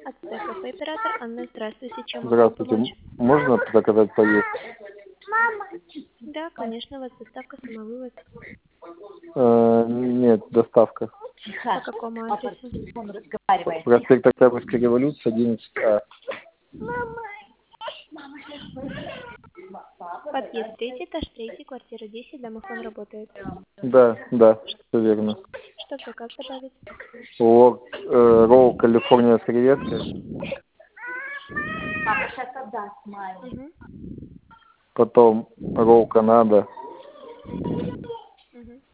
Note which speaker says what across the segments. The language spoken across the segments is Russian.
Speaker 1: От КП оператор Анна, здравствуйте, чем могу
Speaker 2: Здравствуйте.
Speaker 1: помочь?
Speaker 2: Можно заказать поесть?
Speaker 1: Да, конечно, у вас доставка самовывоз.
Speaker 2: Нет, доставка.
Speaker 1: По какому адресу?
Speaker 2: Проспект Октябрьской революции, 11А.
Speaker 1: Подъезд 3, этаж 3, квартира 10, домофон работает.
Speaker 2: Да, все верно.
Speaker 1: Что в заказ добавить?
Speaker 2: Ролл Калифорния с креветкой,
Speaker 1: Угу.
Speaker 2: потом ролл Канада,
Speaker 1: Угу.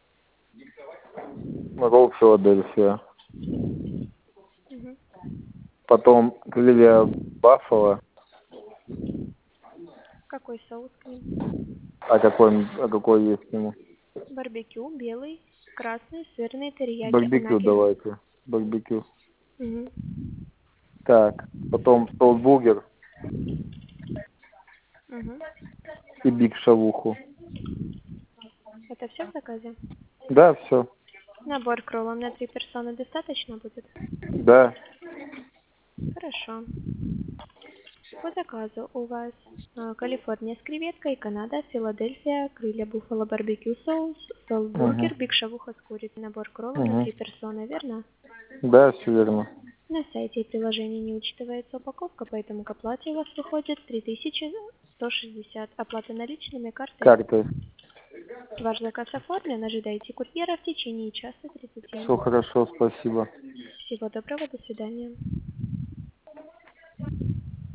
Speaker 2: ролл Филадельфия,
Speaker 1: Угу.
Speaker 2: потом оливье Баффало.
Speaker 1: Какой соус к ним?
Speaker 2: А какой есть к нему?
Speaker 1: Барбекю, белый, красный, сырный, терияки,
Speaker 2: Барбекю
Speaker 1: унаги.
Speaker 2: давайте. Барбекю.
Speaker 1: Угу.
Speaker 2: Так, потом соус-бургер
Speaker 1: Угу.
Speaker 2: и биг шавуху.
Speaker 1: Это все в заказе?
Speaker 2: Да, все.
Speaker 1: Набор к роллам на 3 персоны достаточно будет?
Speaker 2: Да.
Speaker 1: Хорошо. По заказу у вас Калифорния с креветкой, Канада, Филадельфия, крылья буффало, барбекю соус,
Speaker 2: Угу.
Speaker 1: бургер, биг шавуха с курицей, набор к роллам на
Speaker 2: Угу.
Speaker 1: 3 персоны, верно?
Speaker 2: Да, все верно.
Speaker 1: На сайте и приложении не учитывается упаковка, поэтому к оплате у вас выходит 3160. Оплата наличными, картой.
Speaker 2: Картой.
Speaker 1: Ваш заказ оформлен, ожидайте курьера в течение часа 30.
Speaker 2: Все хорошо, спасибо.
Speaker 1: Всего доброго, до свидания.